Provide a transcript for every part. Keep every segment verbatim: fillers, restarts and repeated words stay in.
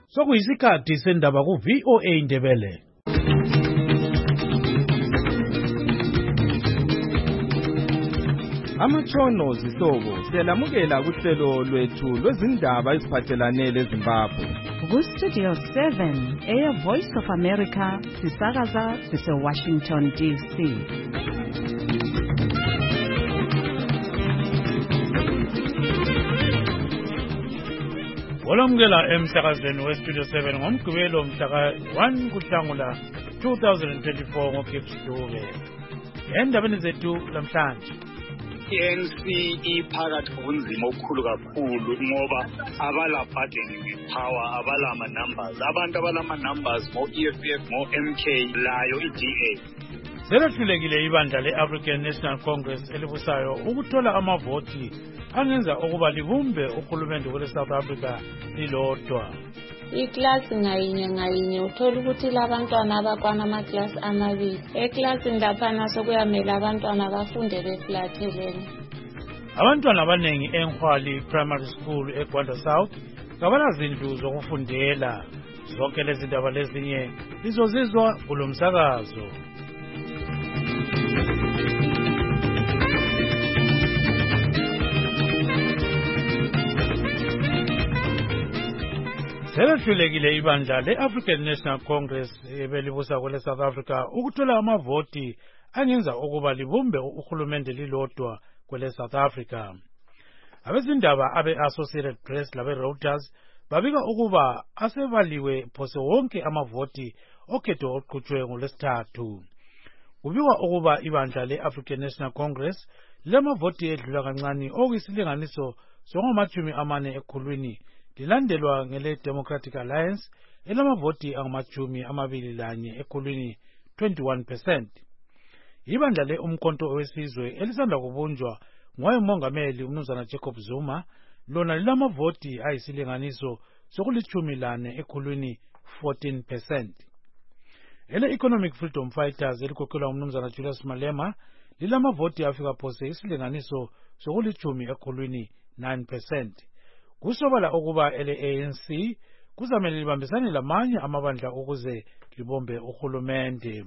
sokuyisikhathi sendaba ku V O A Ndebele. Amatshono zihlobo siyalamukela kuhlelo lwethu lwezindaba eziphathelane leZimbabwe. Ku Studio seven, Air Voice of America, sisakaza sise Washington D C. Olamukela emsakazweni we Studio seven ngomgqibelo mhla one kuNhlangula two thousand twenty-four ngoGibbs Dube. Endabeni zethu namhlanje I N C iphakathi kobunzima obukhulu kakhulu ngoba abala bargaining power, abala ama numbers, abantu abalama numbers mo E F F mo M K layo I D A. Selehlulekile ibandla le-African National Congress elibusayo ukuthola amavoti angenza ukuba libumbe uhulumende wele South Africa lilodwa. Iklasi ngayinye ngayinye uthola ukuthi labantwana abakwana amaklasi amabili. Eklasini lapha naso kuyamela abantwana abafunde beflathelene. Abantwana abanengi eNkhwali Primary School eGwanda South kabalazindlu zokufundela. Zonke lezi ndaba lezinye lizozizwa kulo msakazo. Selehlulekile ibandla le-African National Congress ebelibusa kwele South Africa ukuthola amavoti angenza ukuba libumbe uhulumende lilodwa kwele South Africa. Abezindaba abe-Associated Press labe-Reuters babika ukuba asebaliwe phose wonke amavoti okhetho oqhutshwe ngolwesithathu. Kubikwa ukuba ibandla le-African National Congress lamavoti edlula kancane okuyisilinganiso songamachumi amane ekhulwini lilandelwa ngele Democratic Alliance elamavoti angamachumi amabili lanye ekhulwini twenty-one percent. Ibandla le umkhonto wesizwe elisanda kubunjwa ngoyemongameli umnumzana Jacob Zuma lona lilamavoti ayisilinganiso sokulichumi lane ekhulwini fourteen percent. Ele Economic Freedom Fighters elikhokhelwa umnumzana Julius Malema lilamavoti afika phose isilinganiso sokulichumi ekhulwini nine percent. Kusobala ukuba ele A N C kuzamele libambisane lamanye amabandla ukuze libombe uhulumende.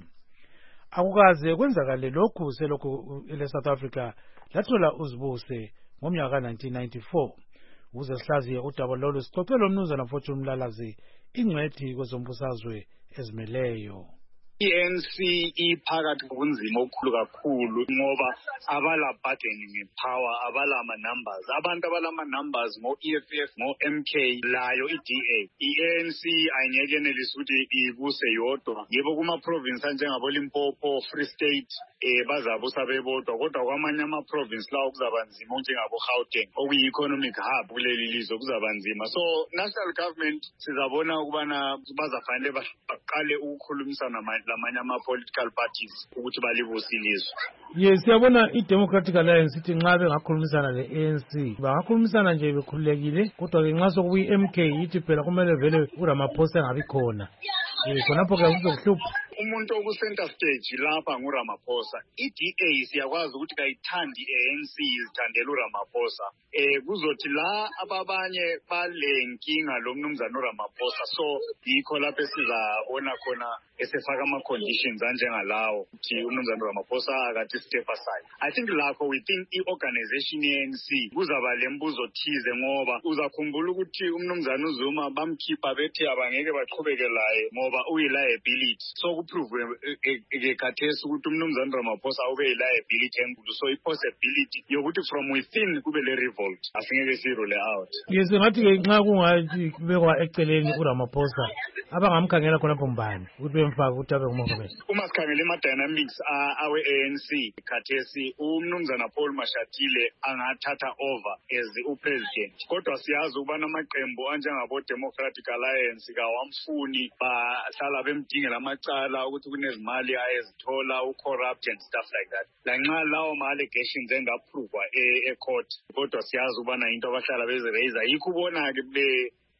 Akukaze kwenzakale lokhu selokhu ele South Africa lathola uzibuse ngomnyaka nineteen ninety-four. Ukuze sihlaziye udaba lolu sicocela umnumzana Fortune Mlalazi ingcwethi kwezombusazwe ezimeleyo. I N C iphakathi kobunzima obukhulu kakhulu ngoba abala bargaining power, abala ama numbers, abantu abalama numbers mo E F F mo M K layo I D A. I N C ayingeke yenelise ukuthi ibuse yodwa. Yebo kuma province njengabo Limpopo, Free State eh bazabusa bebodwa, kodwa kwamanye ama province lawo kuzaba nzima njengabo Gauteng okuyi economic hub kuleli lizwe kuzaba nzima. So national government sizabona ukubana bazafanele baqale ukukhulumisana lamanye ama-political parties ukuthi balibusilizo. Yes, siyabona i-Democratic Alliance ithi nxa bengakhulumisana le-A N C bangakhulumisana nje bekhululekile, kodwa-ke nxa sokuyi M K ithi phela kumele vele uRamaphosa engabi khona. Khonapho-ke kuzokuhlupha. Umuntu oku center stage lapha nguRamaphosa. I D A siyakwazi ukuthi kayithandi I A N C izithandela uRamaphosa. Eh kuzothi la ababanye balenkinga lo mnumzana uRamaphosa, so yikho lapho sizabona khona esefaka ama conditions anjengalawo ukuthi umnumzana uRamaphosa akathi step aside. I think lakho we think i-organization ye-A N C kuzaba lembuzo thize ngoba uzakhumbula ukuthi umnumzana uZuma bamkhipha bethi abangeke baqhubeke laye ngoba uyi-liability. So kuprove ke khathesi ukuthi umnumzana Ramaphosa ube yi-liability enkulu, so i-possibility yokuthi from within kube le revolt asingeke sirule out. Yes, ngathi ke nxa kungathi kubekwa eceleni uRamaphosa abangamkhangela khonapho mbani ukuthi bemfaka ukuthi abe ngumongameli. Uma sikhangela ama-dynamics awe-A N C khathesi umnumzana Paul Mashatile angathatha over as upresident, kodwa siyazi ukubana amaqembu anjengabo Democratic Alliance kawamfuni, bahlala bemdingela amacala ukuthi kunezimali ayezithola ucorrupt and stuff like that. Lanxa lawo ma-allegations engaphrovwa e-court, kodwa siyazi ukubana into abahlala beziraise yikho ubona-ke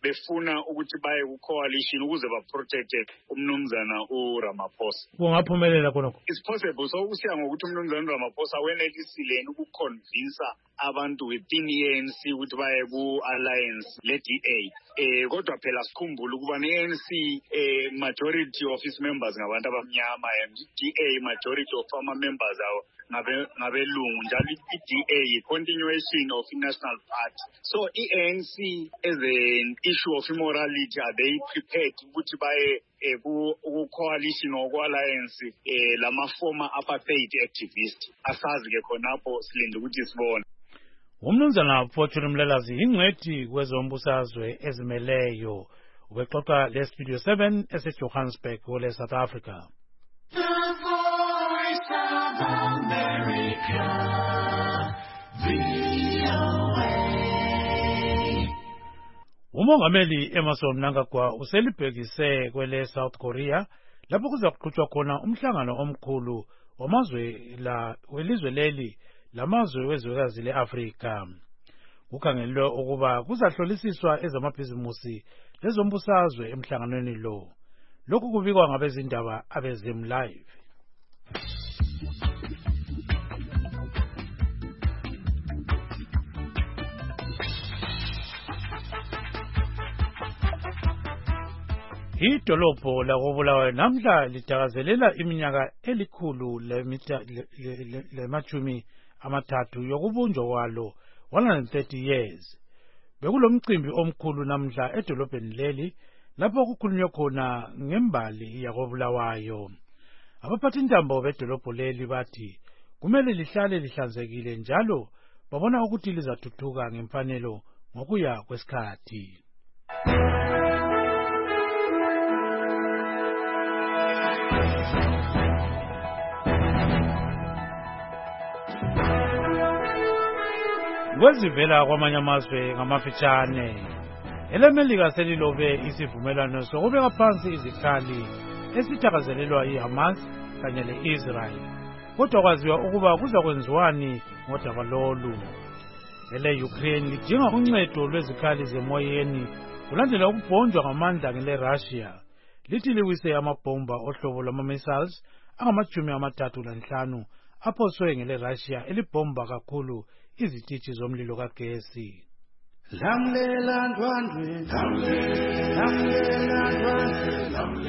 befuna ukuthi baye ku-coalition ukuze baprotecte umnumzana uRamaphosa. Kungaphumelela khonokho? It's possible. So kusiya ngokuthi umnumzana uRamaphosa wenelisile ukuconvince abantu within i-A N C ukuthi baye ku-alliance le-D A. Eh kodwa phela sikhumbule ukuba ne-A N C eh majority of its members ngabantu abamnyama and D A majority of our members are ngabe ngabelungu njalo i-D A continuation of national party. So i-A N C as an issue of immorality, are they prepared ukuthi baye ku-coalition or ku-alliance eh lama former apartheid activists? Asazi ke khonapho silinde ukuthi sibone. Umnumzana Fortune Mlelazi ingcwethi kwezombusazwe ezimeleyo ubexoxa leStudio seven eseJohannesburg kule South Africa. The Voice of America, V O A. Umongameli Emmerson Mnangagwa uselibhekise kwele South Korea lapho kuzakuqhutshwa khona umhlangano omkhulu wamazwe la welizwe leli lamazwe wezwekazi leAfrika. Kukhangelwe ukuba kuzahlolisiswa ezamabhizimusi lezombusazwe emhlanganweni lo. Lokhu kubikwa ngabezindaba abezim live. Idolobho lakobulawayo namhla litakazelela iminyaka elikhulu lemachumi amathathu yokubunjwa kwalo one hundred thirty years. Bekulomcimbi omkhulu namhla edolobheni leli lapho kukhulunywe khona ngembali yakobulawayo. Abaphathintambo bedolobho leli bathi kumele lihlale lihlanzekile njalo babona ukuthi lizathuthuka ngemfanelo ngokuya kwesikhathi. Kwezivela kwamanye amazwe ngamafitshane, elemelika selilobe isivumelwano sokubeka phansi izikhali esithakazelelwa iHamas kanye le-Israel. Kodwa kwaziwa ukuba kuzakwenziwani ngodaba lolu. Ele-Ukraine lidinga uncedo lwezikhali zemoyeni kulandela ukubhonjwa ngamandla ngele-Russia. Lithi liwise amabhomba ohlobo lwama-missiles angamajumi amathathu lanhlanu aphoswe ngele-Russia elibhomba kakhulu izitishi zomlilo kagesi. Lamlela ndwandwe, lamlela ndwandwe,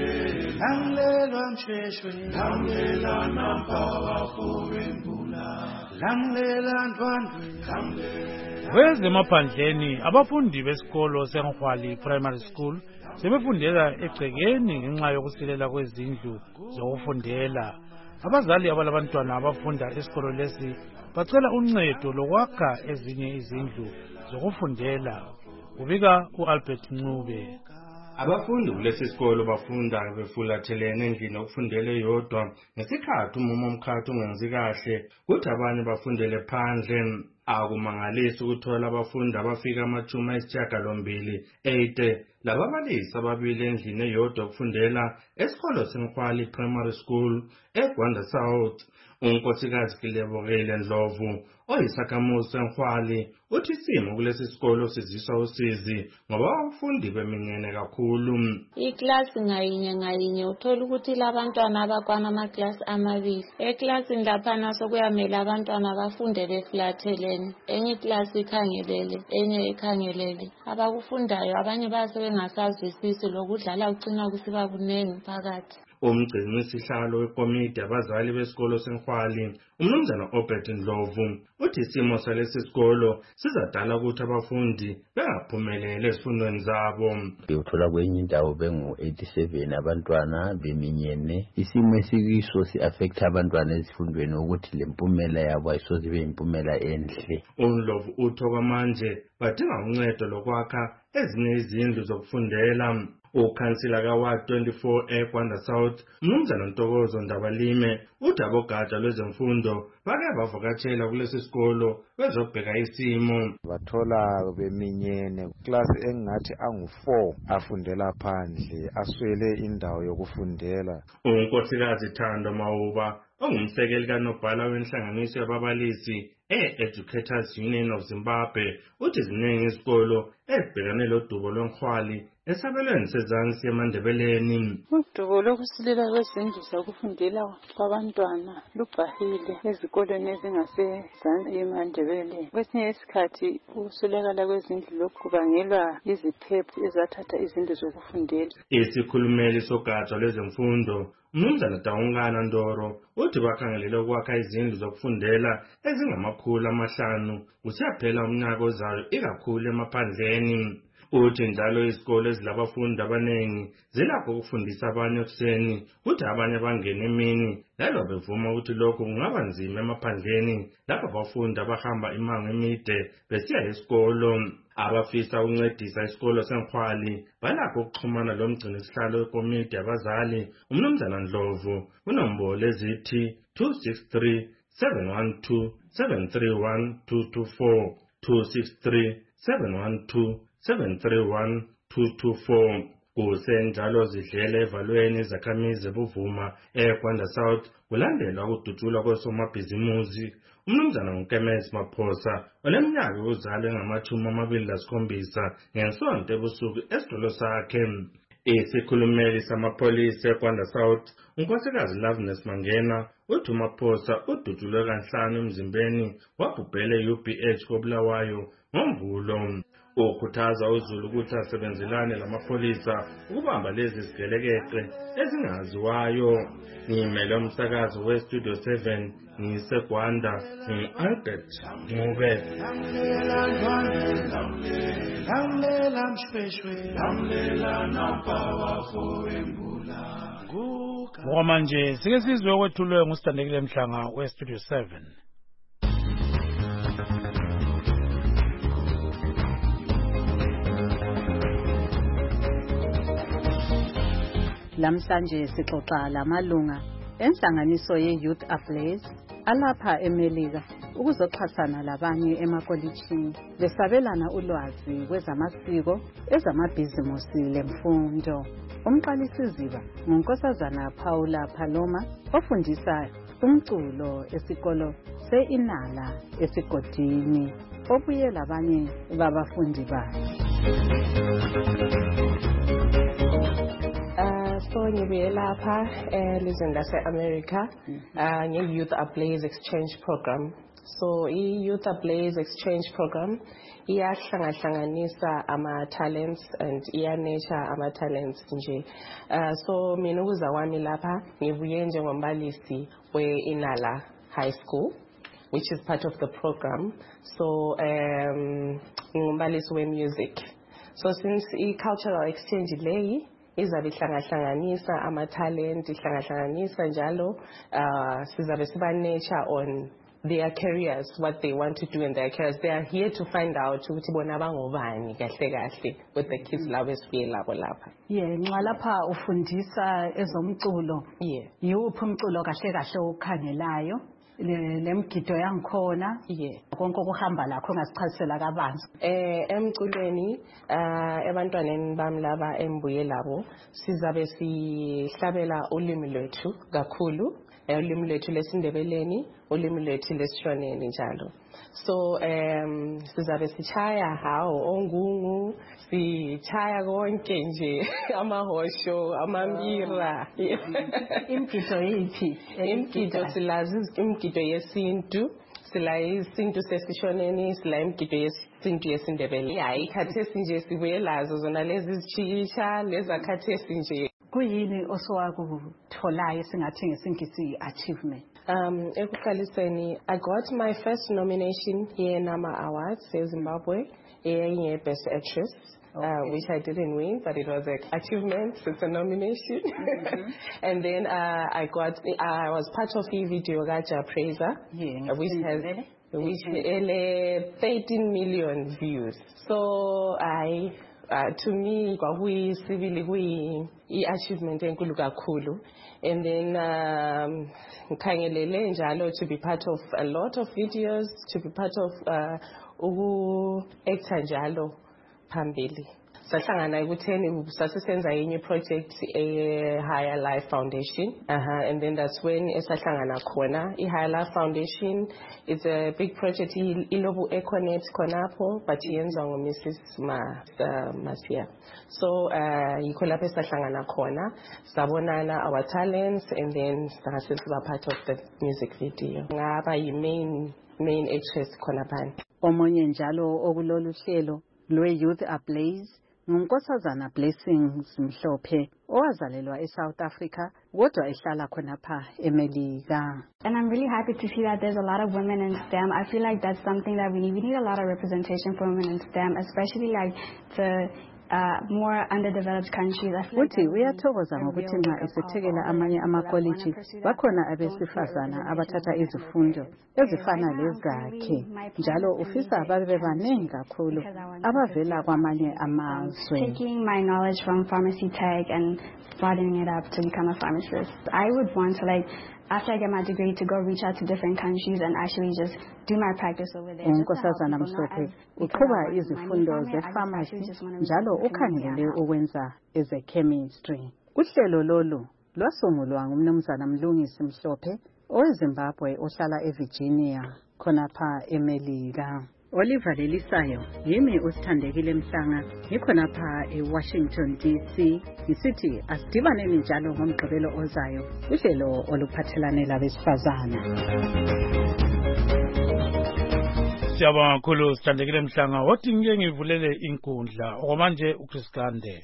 lamlela msheshwe, lamlela nampawa kowembula, lamlela ndwandwe. Kwezemaphandleni abafundi besikolo seNgwali Primary School sebefundela egcekeni ngenxa yokusilela kwezindlu zokufundela. Abazali abalabantwana abafunda esikolo lesi bacela uncedo lokwakha ezinye izindlu zokufundela. Ubika uAlbert Ncube. Abafundi kulesi sikolo bafunda befulathelene endlini yokufundela eyodwa ngesikhathi umumo omkhathi ungenzi kahle kuthi abanye bafundele phandle. Akumangalisi ukuthola abafundi abafika amachumi ayisishiyagalombili eight lababalisi ababili endlini eyodwa yokufundela esikolo seNgwali Primary School eGwanda South. Unkosikazi Kilebogile Ndlovu oyisakhamuzi seNgwali uthi isimo kulesi sikolo siziswa usizi ngoba abafundi beminyene kakhulu. Iklasi ngayinye ngayinye uthola ukuthi labantwana abakwana amaklasi amabili. Eklasini laphana sokuyamela abantwana bafunde beflathelene. Enye iklasi ikhangelele, enye ikhangelele. Abakufundayo abanye bayasebengasazwisisi lokudlala ugcina kusiba kunengi phakathi. Umgcini wesihlalo wekomiti abazali besikolo seNgwali umnumzana Obert Ndlovu uthi isimo salesi sikolo sizadala ukuthi abafundi bengaphumeleli ezifundweni zabo. Uthola kwenye indawo bengu eighty-seven abantwana beminyene. Isimo esikiso si-affect abantwana ezifundweni ukuthi lempumela yabo ayisoze ibe impumela enhle. uNdlovu uthoka manje badinga uncedo lokwakha ezinye izindlu zokufundela. Ukhansila kaWard twenty-four eGwanda South umnumzana Ntokozo Ndabalime uthi abogatsha lwezemfundo bake bavakatshela kulesi sikolo bezobheka isimo. Bathola beminyene klasi engathi angu four afundela phandle aswele indawo yokufundela. Unkosikazi Thando Mawuba ongumsekeli kanobhala wenhlanganiso yababalisi e-Educators Union of Zimbabwe uthi ziningi izikolo ezibhekane lodubo lwenkwali esabelweni sezansi eMandebeleni. Udubo lokusilela kwezindlu zokufundela kwabantwana lubhahile ezikolweni ezingasezansi eMandebeleni. Kwesinye isikhathi ukuswelakala kwezindlu lokhu kubangelwa yiziphepho ezathatha izindlu zokufundela. Isikhulumeli sogatsha lwezemfundo uMnumzana Taungana Ndoro uthi bakhangelele ukwakha izindlu zokufundela ezingamakhulu amahlanu kusiyaphela umnyaka ozayo ikakhulu emaphandleni. Uthi njalo izikole ezilabafundi abanengi zilakho ukufundisa abanye ekuseni kuthi abanye bangene emini lalo bevuma ukuthi lokhu kungaba nzima emaphandleni lapho abafundi abahamba imango emide besiya esikolo. Abafisa ukuncedisa isikolo senkwali balakho ukuxhumana lomgcini sihlalo wekomiti yabazali uMnumzana Ndlovu unombolo ezithi two six three, seven one two, seven three one, two two four, two six three, seven one two, seven three one, two two four. Kusenjalo zidlela evalweni izakhamizi ebuvuma eGwanda South kulandelwa ukudutshulwa kwesomabhizimusi. uMnumzana Nkemesi Maphosa oleminyaka yokuzalwa engamashumi amabili lasikhombisa ngesonto ebusuku esitolo sakhe. Isikhulumeli samapholisa eGwanda South unkosikazi Loveness Mangena uthi uMaphosa udutshulwe kanhlanu emzimbeni wabhubhela e-U B H koBulawayo ngoMvulo. Ukhuthaza uZulu ukuthi asebenzelane lamapholisa ukubamba lezi zigelekeqe ezingaziwayo. Ngimele umsakazi weStudio seven ngiseGwanda ngi-Albert Ngube. Ngoba manje sike sizwe okwethulwe ngusithandekile Mhlanga weStudio seven. Lamhlanje sixoxa lamalunga enhlanganiso ye-Youth Ablaze alapha eMelika ukuzoxhasana labanye emakolitshini besabelana ulwazi kwezamasiko, ezamabhizimusi lemfundo. Umqalisiziba ngunkosazana Paula Paloma ofundisa umculo esikolo se-Inala esigodini obuye labanye babafundi bakhe. So ngibuye lapha elizweni lase-America nge-Youth Ablaze Exchange Program. So i-Youth Ablaze Exchange Program iyahlangahlanganisa ama-talents and iyanesha ama-talents nje. So mina ukuza kwami lapha ngibuye njengombalisi we-Inala High School, which is part of the program. So um, ngumbalisi we-music. So since i-cultural exchange leyi izabe ihlangahlanganisa ama-talent, ihlangahlanganisa njalo uh, sizabe siba-nature on their careers, what they want to do in their careers. They are here to find out ukuthi bona bangobani kahle kahle with the kids labo esibuye labo lapha. Yeah, nxa lapha ufundisa ezomculo. Yeah. Yiwuphi umculo kahle kahle okhangelayo? Lemgido yangikhona. Yeah. Konke okuhamba lakho ngasichazisela kabanzi. Eh emculweni eh ebantwaneni bami laba embuye labo sizabe sihlabela ulimi lwethu kakhulu, ulimi lwethu lesindebeleni, ulimi lwethu lesishoneni njalo. So um sizabe sichaya hawo ongungu, sichaya konke nje amahosho, amambira. Imgido yipi? Imgido silazi imgido yesintu, sila isintu sesishoneni, sila imgido yesintu yesindebele. Hayi khathesi nje sibuye lazo zona lezi zichisha lezakhathesi nje. Kuyini oswakutholayo singathi ngesingisi achievement? Um, ekuqaliseni, I got my first nomination here in Nama Awards in Zimbabwe, in Best Actress, okay. uh, which I didn't win, but it was an achievement. It's a nomination. Mm-hmm. And then uh, I got, I was part of the video Gaja Praiser, yeah, uh, which has which mm-hmm. thirteen million views. So I. Uh, to me, we civil we achievement enkulu kakhulu, and then um, khangelele njalo to be part of a lot of videos, to be part of uh, uku actor njalo phambili. sahlangana ekutheni sasisenza enye project e Higher Life Foundation. Uh-huh. And then that's when esahlangana khona. I Higher Life Foundation, it's a big project ilobu Econet khonapho, but yenziwa ngo Missus Ma uh, Masia. So uh yikho lapho esahlangana khona, sabonana our talents, and then sasenza part of the music video. Ngaba yi main main actress khona phana. Omonye njalo okulolu hlelo lwe Youth Ablaze ngunkosazana Blessings Mhlophe owazalelwa eSouth Africa kodwa ehlala khonapha eMelika. And I'm really happy to see that there's a lot of women in STEM. I feel like that's something that we need. We need a lot of representation for women in STEM, especially like the Uh, more underdeveloped countries. Uthi uyathokoza ngokuthi nxa esethekela amanye amakoliji bakhona abesifazana abathatha izifundo ezifana lezakhe njalo ufisa babe bebaningi kakhulu abavela kwamanye amazwe. Taking my knowledge from pharmacy tech and broadening it up to become a pharmacist. I would want to like after I get my degree to go reach out to different countries and actually just do my practice over there. Unkosazana Mhlophe uqhuba izifundo ze-pharmacy njalo ukhangelele ukwenza eze-chemistry. Uhlelo lolu lwasungulwa ngumnumzana Mlungisi Mhlophe oweZimbabwe ohlala eVirginia khonapha eMelika. Oliver Lelisayo yimi usithandekile Mhlanga ngikhonapha eWashington D C ngisithi asidibaneni njalo ngomgqibelo ozayo uhlelo oluphathelane labesifazana. Siyabonga kakhulu sithandekile Mhlanga wathi ngike ngivulele inkundla okwamanje uChris Gande.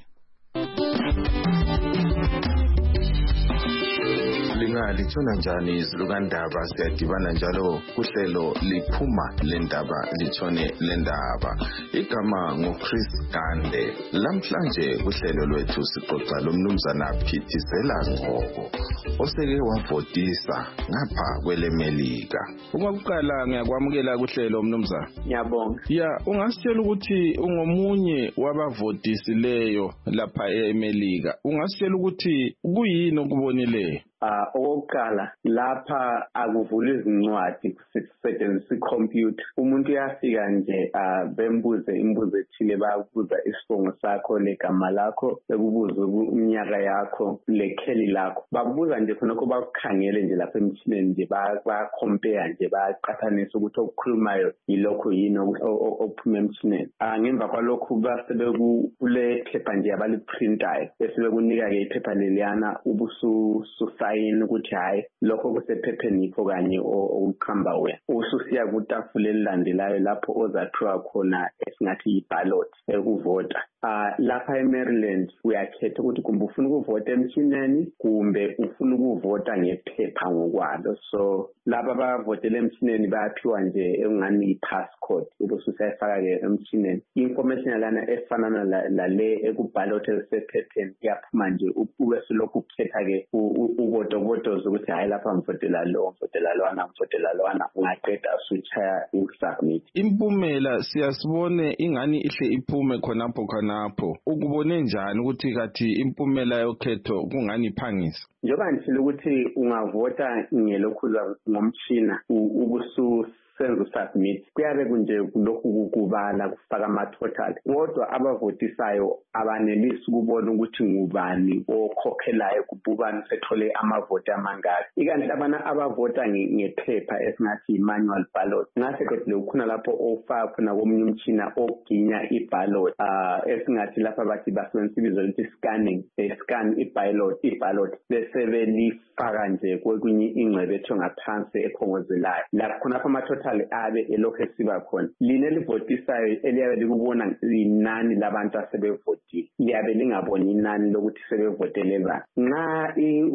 Lithona njani izilukandaba siyadibana njalo kuhlelo liphuma lendaba lithone lendaba igama nguChris Gande. Lamhlanje kuhlelo lwethu sixoxa lomnumzana Phithizela Ngcobo oseke wavotisa ngapha kweleMelika. Uma kuqala ngiyakwamukela kuhlelo mnumzana. Ngiyabonga. Ya ungasitshela ukuthi ungomunye wabavotisileyo lapha eMelika. Ungasitshela ukuthi kuyini okubonileyo? Ah okokuqala lapha akuvula izincwadi kusetshenziswa ikhompyutha. Umuntu uyafika nje bembuze imibuzo ethile bayakubuza isibongo sakho legama lakho bekubuza umnyaka yakho lekheli lakho. Bakubuza nje khona ko bakukhangele nje lapha emtshineni nje ba compare nje baqhathanisa ukuthi okukhulumayo yilokho yini okuphuma emtshineni. Ah ngemva kwalokho basebe kule paper nje abaliprintayo bese bekunika ke iphepha leliyana ubusu sayini ukuthi hayi lokho kusephepheni yikho kanye okukhamba wena. Ususiya kutafula elilandelayo lapho ozathiwa khona esingathi yi-ballot ekuvota. Ah lapha eMaryland uyakhetha ukuthi kumbe ufuna ukuvota emtshineni kumbe ufuna ukuvota ngephepha ngokwalo. So laba abavotela emtshineni bayaphiwa nje engani i-passcode ubususayifaka ke emtshineni. Information lana efanana la le ekuballot esephepheni iyaphuma nje ube selokhu ukhetha ke uvoto voto ukuthi hayi lapha ngivotela lo ngivotela lona ngivotela lona ungaqeda usuchaya usubmit. Impumela siyasibone ingani ihle iphume khonapho khonapho. Ukubone njani ukuthi kathi impumela yokhetho kungani iphangisa? Njoba ngithile ukuthi ungavota ngelokhuza ngomtshina ubusu senzo submit kuyabe kunje kulokhu kubala kufaka ama total kodwa abavotisayo abanelisi ukubona ukuthi ngubani okhokhelayo kububani sethole amavoti amangaki ikanti abana abavota ngephepha esingathi manual ballot ngase kodwa ukhona lapho ofaka khona komunye umtshina oginya iballot ah esingathi lapha bathi basebenzisa ukuthi scanning scan iballot iballot bese belifaka nje kwekunye ingcebe etho ngaphansi ekhongozelayo lapho khona ama total abe elokho esiba khona line livotisayo eliyabe likubona inani labantu asebevotile liyabe lingaboni inani lokuthi sebevotele ba nxa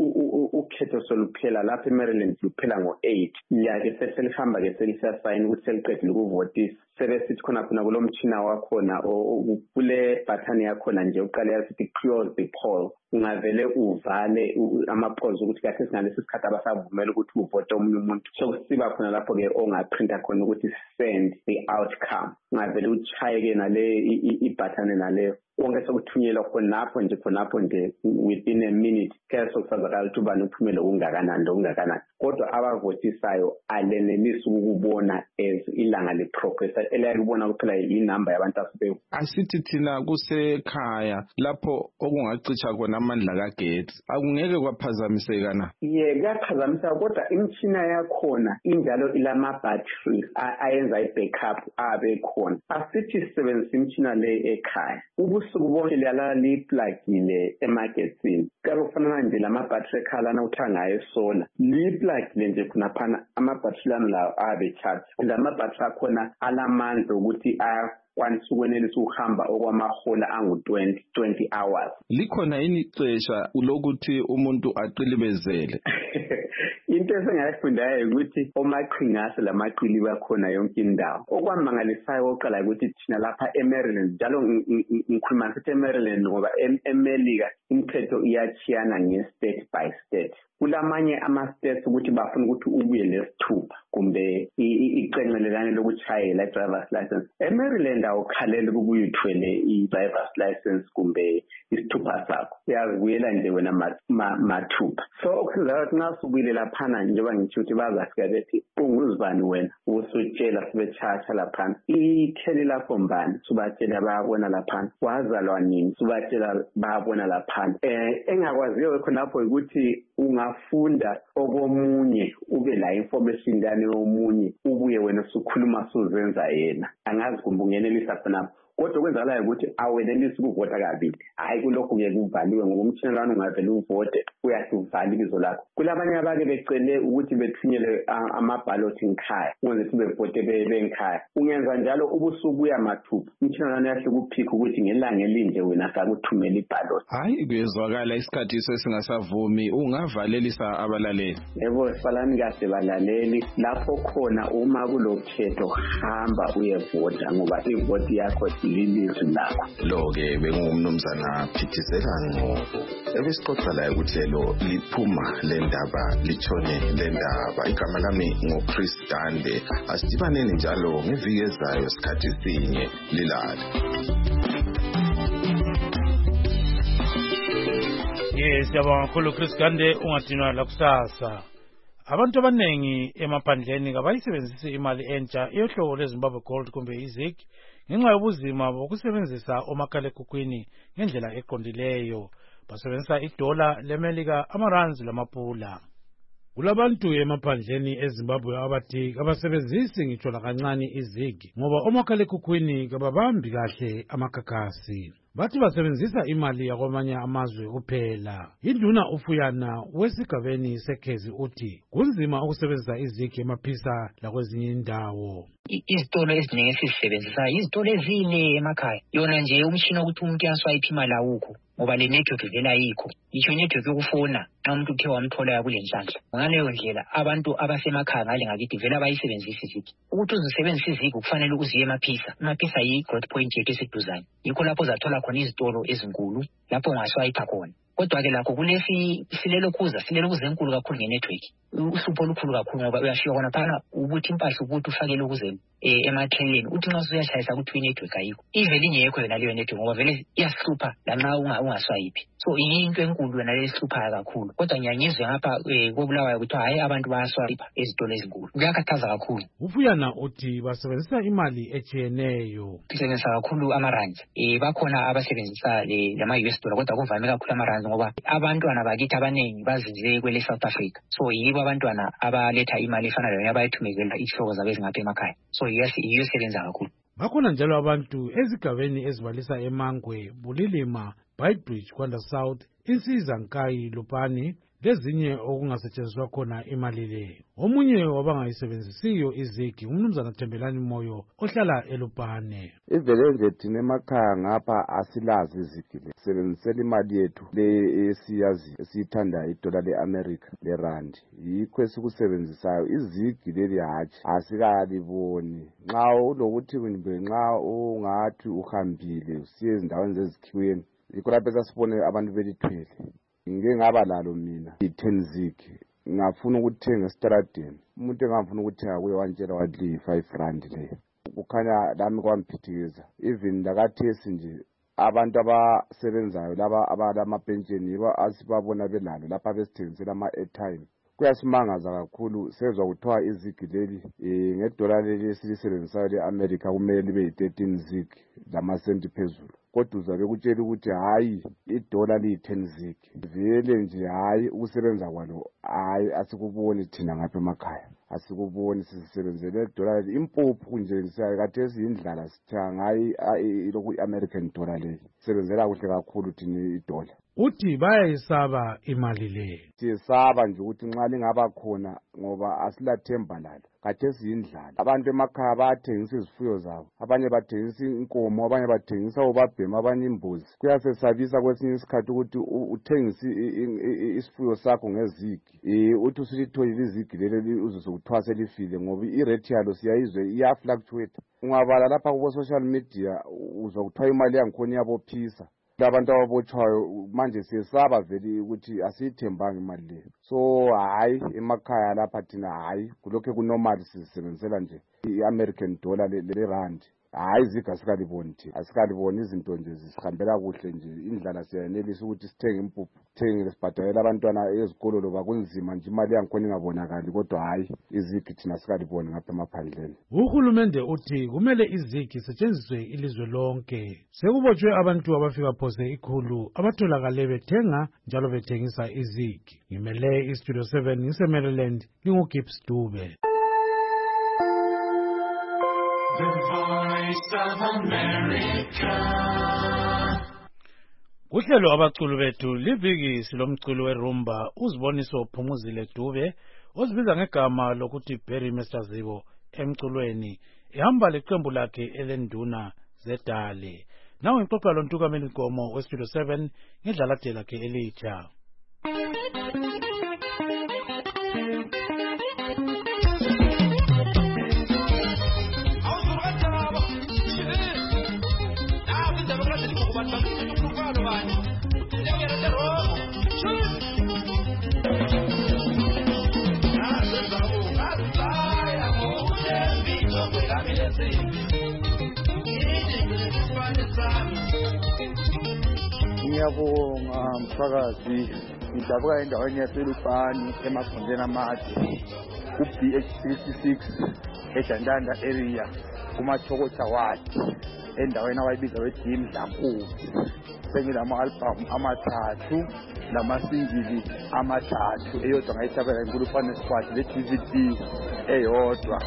ukhetho soluphela lapha eMaryland luphela ngo eight liyabe seselihamba ke selisasayina ukuthi seliqedile ukuvotisa sebesithi khona khona kulomtshina wakhona kule button yakhona nje uqala yasithi close the poll ungavele uvale amaphozo ukuthi kahle singalesi sikhathi abasavumela ukuthi uvote omunye umuntu sokusiba khona lapho ke ongaprinta khona ukuthi send the outcome ungavele uchaye ke nale ibutton nale onke sokuthunyelwa khonapho nje khonapho nje within a minute ke sokufazakala ukuthi ubani uphumele ungakanani lokungakanani kodwa abavotisayo alenelisi ukubona as ilanga le progress eliyakubona kuphela inamba yabantu asibe. Asithi thina kusekhaya lapho okungacicha khona amandla kagetsi akungeke kwaphazamiseka na? Ye kuyaphazamisa kodwa imtshina yakhona injalo ilama batteries ayenza i-backup abe khona. Asithi sisebenzisa imtshina le ekhaya ubusuku bonke liyalala liplugile emagetsini. Kabe kufanana nje lama battery ekhalana uthangayo sola liplugile nje khonaphana ama-battery lana lawo abe charge. Lama battery akhona alamandla ukuthi aya kwanisa ukwenelisa ukuhamba okwamahola angu twenty twenty hours. Likhona yini ixesha lokuthi umuntu aqilibezele? Into esengayifundayo ukuthi omaqhingase lamaqili bakhona yonke indawo. Okwamangalisayo oqala ukuthi thina lapha eMaryland njalo ngikhuluma ukuthi eMaryland ngoba eMelika imithetho iyachiyana nge-state by state. Kulamanye ama-states ukuthi bafuna ukuthi ubuye lesithupha kumbe iqenqelelane lokuchayela i-driver's license. eMaryland awukhaleli ukubuye uthwele i-driver's license kumbe isithupha sakho. Uyazibuyela nje wena mathupha. So okusizayo ukuthi nxa subuyile laphana njengoba ngisho ukuthi bazafika bethi unguzibani wena usutshela sibechacha laphana. Ikheli lakho mbani subatshela bayabona laphana. Wazalwa nini subatshela bayabona laphana. Eh engakwaziyo khonapho ukuthi ungafunda okomunye ube la information yane yomunye ubuye wena usukhuluma suzenza yena angazi kumbe ungenelisa khona kodwa kwenzakalayo ukuthi awenelisi ukuvota kabili hayi kulokhu ke kuvaliwe ngoba umtshina lana ungavela uvote uyasivala ibizo lakho. Kulabanye abake becele ukuthi bethunyele ama-ballot ngikhaya ukwenza ukuthi bevote bengikhaya. Ungenza njalo ubusubuya mathupha umtshina lana uyahle ukuphikha ukuthi ngelanga elinje wena sakuthumela i-ballot. Hayi kuyezwakala isikhathi sesingasavumi ungavalelisa abalaleli. Yebo sifalani kahle balaleli lapho khona uma kulokhetho hamba uyevota ngoba ivoti yakho lilizwi lakho. Lo-ke bengumnumzana Phithizela Ngcobo ebesixoxa laye kuhlelo liphuma le ndaba litshone le ndaba. Igama lami nguChris Gande. Asidibaneni njalo ngeviki ezayo sikhathi sinye lilala. Yes, siyabonga kakhulu Chris Gande ungadinwa la kusasa. Abantu abanengi emaphandleni kabayisebenzisa imali entsha yohlobo lweZimbabwe Gold kumbe iZig ngenxa yobuzima bokusebenzisa omakhalekhukhwini ngendlela eqondileyo. Basebenzisa idola leMelika, amarands lamapula. Kulabantu emaphandleni eZimbabwe abathi kabasebenzisi ngitsho lakancane iZig ngoba omakhalekhukhwini kababambi kahle amakhakhasi. Bathi basebenzisa imali yakwamanye amazwe kuphela. Induna uFuyana wesigabeni seKhezi uthi kunzima ukusebenzisa iZig emaphisa lakwezinye indawo. Izitolo eziningi esizisebenzisa izitolo ezine emakhaya. Yona nje umshini ukuthi umuntu uyaswipe imali awukho ngoba le network vela ayikho. Isho network yokufona xa umuntu uthe wamthola kule nhlanhla. Ngaleyo ndlela abantu abasemakhaya ngale ngakithi vela bayisebenzisa iZig. Ukuthi uzisebenzise iZig kufanele uziye emaphisa. Emaphisa yi growth point yethu eseduzane. Yikho lapho uzathola khona izitolo ezinkulu lapho ungaswipe khona. Kodwa ke lakho kulesi silelo kuza silelo kuze enkulu kakhulu ngenetwork. Uhlupho olukhulu kakhulu ngoba uyashiya khona phana ukuthi impahla ukuthi ufakele ukuze ematrain uthi nxa usuyashayisa ukuthi inetwork ayikho. Ivele ingekho yona leyo network ngoba vele iyasihlupha lanxa ungaswipe. So into enkulu yona lehlupha kakhulu. Kodwa ngiyangizwe ngapha kobulawayo ukuthi hayi abantu bayaswipe ezitolo ezinkulu. Kuyakhathaza kakhulu. Ufuyana uthi basebenzisa imali echiyeneyo. Sisebenzisa kakhulu amarands. Eh bakhona abasebenzisa lama U S dollar kodwa kuvame kakhulu amarands ngoba abantwana bakithi abanengi bazinze kwele South Africa. So yibo abantwana abaletha imali efana leyo abayithumezela ihlobo zabe zingapha emakhaya. So yes iyosebenza kakhulu. Bakhona njalo abantu ezigabeni ezibalisa eMangwe, Bulilima, Beitbridge, Kwanda South, Insiza, Nkayi, Lupani lezinye okungasetshenziswa khona imali le. Omunye wabangayisebenzisiyo iZig umnumzana Thembelani Moyo ohlala eLupane. Ivele nje thina emakhaya ngapha asilazi iZig le. Sisebenzisela imali yethu le esiyazi esiyithanda idola leAmerica lerandi. Yikho esikusebenzisayo iZig leli hatshi asikaliboni. Nxa ulokuthi nxa ungathi uhambile usiye ezindaweni zezikhiweni yikho lapho esasibone abantu belithwele. Ngike ngaba lalo mina i-ten Zig ngafuna ukuthenga estradeni. Umuntu engafuna ukuthenga kuye wantshela wathi five rand leyo. Kukhanya lami kwamphithikeza. Even lakathesi nje abantu abasebenzayo laba abalamapensheni yibo asibabona belalo lapha besithengisela ama-airtime kuyasimangaza kakhulu sezwa kuthiwa izigi leli um ngedola leli esilisebenzisayo le-America kumele libe yi-thirteen zig lamasenti phezulu kodwa uzabe kutshela ukuthi hhayi idola liyi-ten zig vele nje hhayi ukusebenza kwalo hhayi asikuboni thina ngapha emakhaya asikuboni sisebenzele idola leli impuphu nje khathesi yindlala sithenga hayi ilokhu i-American dollar leyi sebenzela kuhle kakhulu thina idola. Uthi bayayisaba imali le. Siyesaba nje ukuthi nxa lingaba khona ngoba asilathemba lalo. Khathesi yindlala. Abantu emakhaya bayathengisa izifuyo zabo. Abanye bathengisa inkomo, abanye bathengisa obabhema, abanye imbuzi. Kuyasesabisa kwesinye isikhathi ukuthi uthengisa isifuyo sakho ngezigi. Eh uthi usilitholile izigi leli uzokuthiwa selifile ngoba irate yalo siyayizwe iyafluctuate. Ungabala lapha ku social media uzwa kuthiwa imali yangikhona iyabophisa. Abantu ababotshwayo manje siyesaba vele ukuthi asiyithembanga imali leyo. So hayi emakhaya lapha thina hayi kulokho kunormal sisebenzela nje i-American dollar le-rand. Hayi izigi asikaliboni thina asikaliboni izinto nje zisihambela kuhle nje indlala siyanelisa ukuthi sithenge impuphu sithenge sibhadalela abantwana ezikolo loba kunzima nje imali yangikhona ingabonakali kodwa hayi izigi thina asikaliboni ngapha emaphandleni. Uhulumende uthi kumele izigi setshenziswe ilizwe lonke. Sekubotshwe abantu abafika phose ikhulu abatholakale bethenga njalo bethengisa izigi. Ngimele iStudio seven ngiseMaryland nginguGibbs Dube. The Voice of America. Uhlelo abaculi bethu liviki silomculo werumba uziboniso Phumuzile Dube ozibiza ngegama lokuthi Barry Mestazibo emculweni ehamba leqembu lakhe elenduna zedale. Nawe ngixoxa lo Ntukameni Nkomo weStudio seven ngedlala dela lakhe elitsha. Ngiyabonga mphakathi ngidabuka endaweni yaseLupani emagondeni amade ku-B H sixty-six eJandanda area kuMathokotha ward endaweni abayibiza bethi Mdlankulu. Sengilama-albhamu amathathu lamasingili amathathu eyodwa ngayithabela iNkulufane Squad le-D V D eyodwa.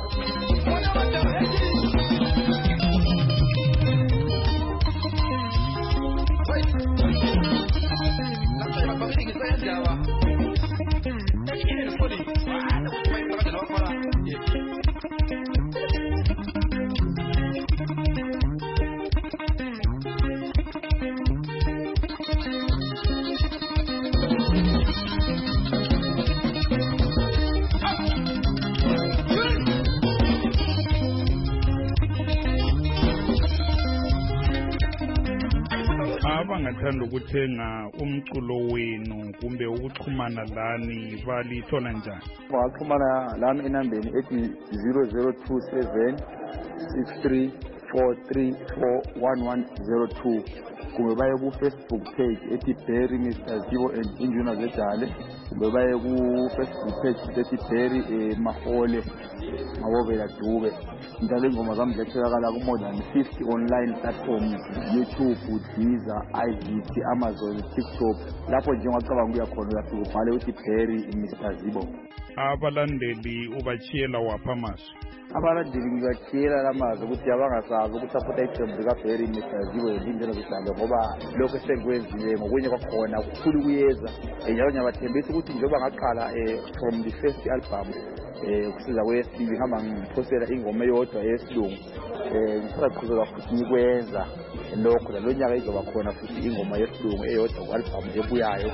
abangathanda ukuthenga umculo wenu kumbe ukuxhumana lani balithola njani? Waxhumana lami enambeni ethi zero zero two seven six three four three four one one zero two kumbe baye ku Facebook page ethi Barry Mestazibo and Induna Zedale kumbe baye ku Facebook page ethi Barry Mahole Mabobela Dube. Njalo ingoma zami ziyatholakala ku more than fifty online platforms, YouTube, Deezer, I G T, Amazon, TikTok. Lapho nje ungacabanga ukuya khona uyafika ubhale uthi Barry Mestazibo. Abalandeli ubachiyela wapha amasu? Abalandeli ngibachiyela lamazi ukuthi abangasazi ukusapota iqembu likaBarry Mestazibo Indlela Zedale ngoba lokho esengikwenzile ngokunye kwakhona kukhulu kuyeza. Njalo ngiyabathembisa ukuthi njengoba ngaqala from the first album eh kusiza kwesibili ngihamba ngiphosela ingoma eyodwa yesilungu eh ngisaqhubeka futhi ngikwenza lokho lo nyaka izoba khona futhi ingoma yesilungu eyodwa ku album ebuyayo.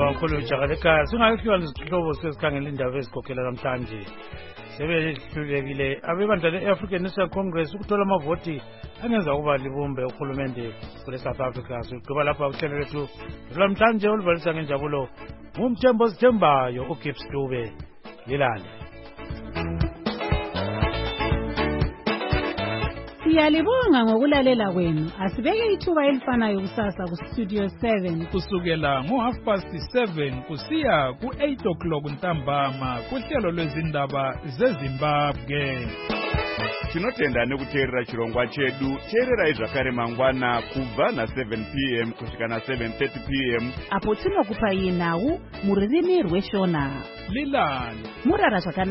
Ngiyabonga kakhulu Jakaleka. Singayifika lezihlobo sesikhangela indaba ezikhokhela namhlanje. Sebehlulekile abebandla le-African National Congress ukuthola amavoti angenza ukuba libumbe uhulumende kule South Africa. Sigqiba lapha uhlelo lwethu namhlanje oluvalisa ngenjabulo ngumthembo osithembayo uGibbs Dube. Lilale. Siyalibonga ngokulalela kwenu. Asibeke ithuba elifanayo kusasa ku Studio seven kusukela ngo half past seven kusiya ku eight o'clock ntambama kuhlelo lwezindaba zeZimbabwe. Tinotenda nekuteerera chirongwa chedu. Teererai zvakare mangwana kubva na seven p m kusvika na seven thirty p m apo tinokupai nhau mururimi rweshona. Lilale. Murara zvakanaka.